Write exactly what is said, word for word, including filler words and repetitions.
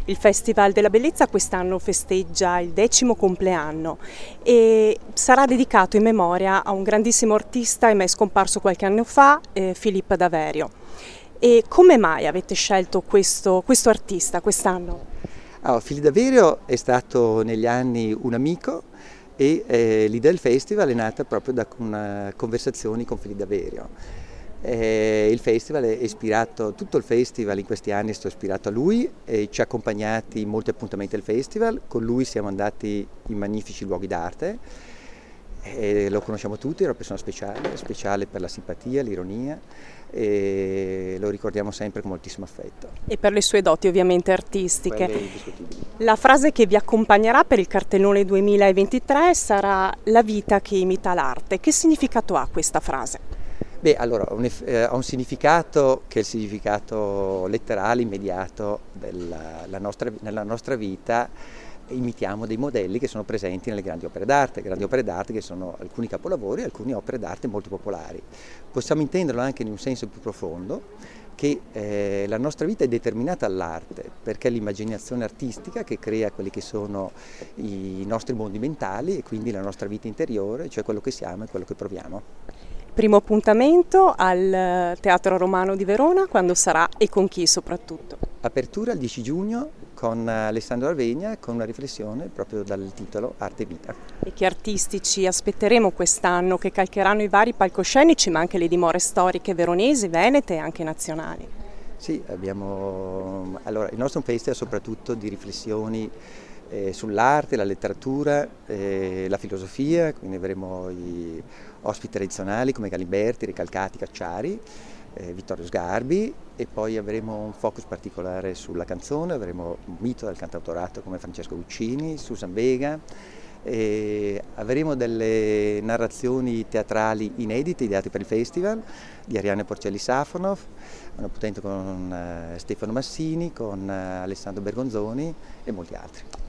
Il Festival della Bellezza quest'anno festeggia il decimo compleanno e sarà dedicato in memoria a un grandissimo artista ahimè scomparso qualche anno fa, eh, Filippo Daverio. E come mai avete scelto questo, questo artista quest'anno? Allora, Filippo Daverio è stato negli anni un amico e eh, l'idea del festival è nata proprio da una conversazioni con Filippo Daverio. Eh, il festival è ispirato, tutto il festival in questi anni è stato ispirato a lui e ci ha accompagnati in molti appuntamenti del festival, con lui siamo andati in magnifici luoghi d'arte, e lo conosciamo tutti, è una persona speciale, speciale per la simpatia, l'ironia e lo ricordiamo sempre con moltissimo affetto. E per le sue doti ovviamente artistiche. Quelle indiscutibili. La frase che vi accompagnerà per il cartellone duemilaventitré sarà "La vita che imita l'arte". Che significato ha questa frase? Beh, allora, un, eh, ha un significato che è il significato letterale, immediato della la nostra, nella nostra vita. Imitiamo dei modelli che sono presenti nelle grandi opere d'arte, grandi opere d'arte che sono alcuni capolavori e alcune opere d'arte molto popolari. Possiamo intenderlo anche in un senso più profondo, che eh, la nostra vita è determinata dall'arte, perché è l'immaginazione artistica che crea quelli che sono i nostri mondi mentali e quindi la nostra vita interiore, cioè quello che siamo e quello che proviamo. Primo appuntamento al Teatro Romano di Verona, quando sarà e con chi soprattutto? Apertura il dieci giugno con Alessandro Arvegna con una riflessione proprio dal titolo Arte e Vita. E che artisti ci aspetteremo quest'anno che calcheranno i vari palcoscenici ma anche le dimore storiche veronesi, venete e anche nazionali? Sì, abbiamo, allora, il nostro festival è soprattutto di riflessioni eh, sull'arte, la letteratura, eh, la filosofia, quindi avremo i ospiti tradizionali come Galimberti, Recalcati, Cacciari, eh, Vittorio Sgarbi e poi avremo un focus particolare sulla canzone, avremo un mito del cantautorato come Francesco Guccini, Susan Vega. E avremo delle narrazioni teatrali inedite ideate per il festival di Arianna Porcelli Safonov, un appuntamento con uh, Stefano Massini, con uh, Alessandro Bergonzoni e molti altri.